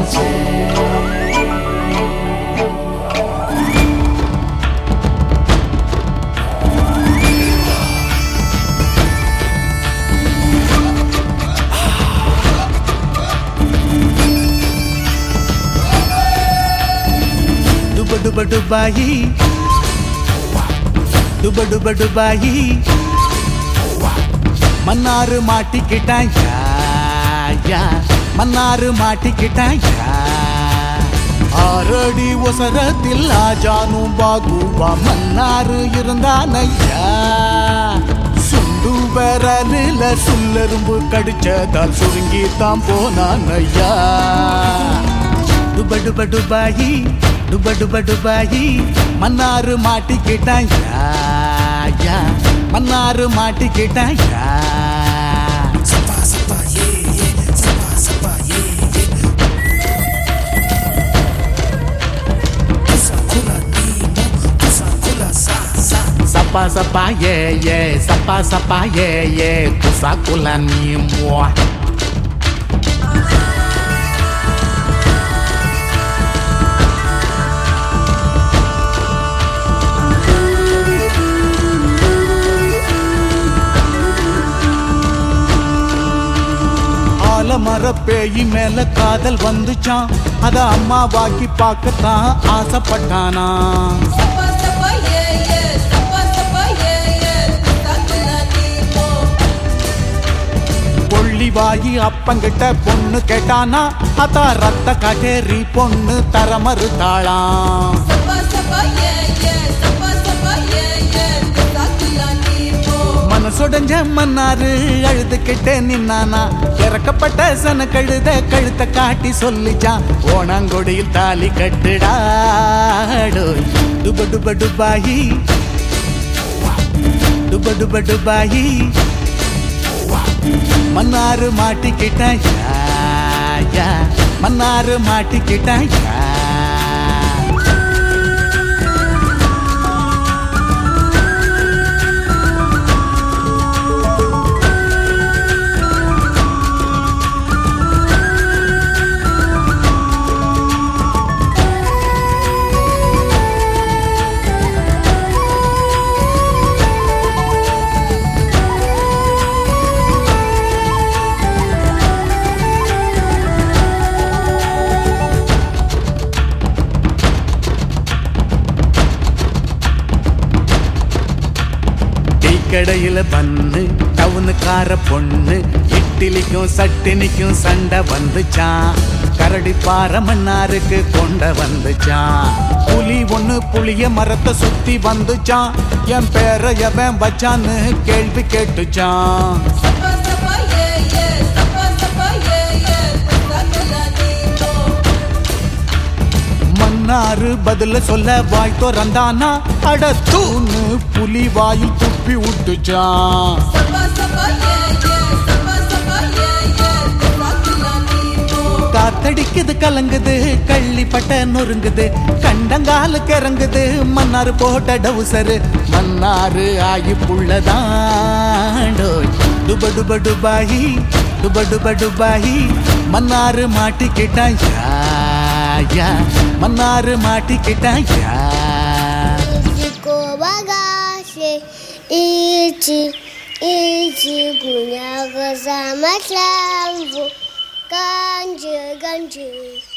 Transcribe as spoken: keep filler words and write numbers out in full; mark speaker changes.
Speaker 1: Duba Dubai, Duba Duba Dubai, Mannaru மாட்டிக்கிட்டாயா யா மன்னாரு மாட்டிக்கிட்டாயா ஆறடி ஒசரத்தில் ஆஜானும் bagua Mannaru இருந்தானையா சுண்டு விரலில சுல்லெரும்பு கடிச்சதால் சுருங்கி தான் போனானையா டுப டுப டுபாயி டுப டுப டுபாயி மன்னாரு மாட்டிக்கிட்டாயா யா மன்னாரு மாட்டிக்கிட்டாயா
Speaker 2: சப்பா சப்பா ஏ ஏ சப்பா சப்பா ஏ ஏ துசா குலா நீமோ துசா குலா சா சா
Speaker 1: சப்பா சப்பா ஏ ஏ சப்பா சப்பா ஏ ஏ துசா குலா நீமோ மரப்பேயி மேல காதல் வந்துச்சான் அத அம்மா வாக்கி பார்க்கத்தான் ஆசைப்பட்டானா பொள்ளிவாயி அப்பங்கிட்ட பொண்ணு கேட்டானா அத ரத்த காட்டேரி பொண்ணு தர மறுத்தாளாம் மனசுடைஞ்ச மன்னாரு அழுதுகிட்டே நின்னானா இறக்கப்பட்ட சன கழுத கழுத்த காட்டி சொல்லிச்சான் ஓணாங்கொடியில் தாலி கட்டுடாடோ டுப டுப டுபாயி டுப டுப டுபாயி மன்னாரு மாட்டிக்கிட்டாயா மன்னாரு மாட்டிக்கிட்டாயா கடையில பண்ணு டவுனுக்கார பொண்ணு இட்லிக்கும் சட்டினிக்கும் சண்டை வந்துச்சான் கரடி பாறை மன்னாருக்கு கொண்ட வந்துச்சான் புலி ஒண்ணு புளிய மரத்தை சுத்தி வந்துச்சான் என் பேரை எவன் வச்சான்னு கேள்வி கேட்டுச்சான் மன்னாரு பதில சொல்ல வாய் திறந்தானா அட தூணு புலி வாயில் துப்பி விட்டுச்சான் காத்தடிக்குது கலங்குது கள்ளிப்பட்ட நொறுங்குது கண்டங்காலுக்கு இறங்குது மன்னாரு போட்ட டவுசரு மன்னாரு ஆகி புள்ளதாண்டோ டுப டுப டுபாயி டுப டுப டுபாயி Mannaru மாட்டிக்கிட்டாயா Mannaru மாட்டிக்கிட்டாயா
Speaker 3: Ichi, ichi, gunya gaza matlambo, ganje, ganje.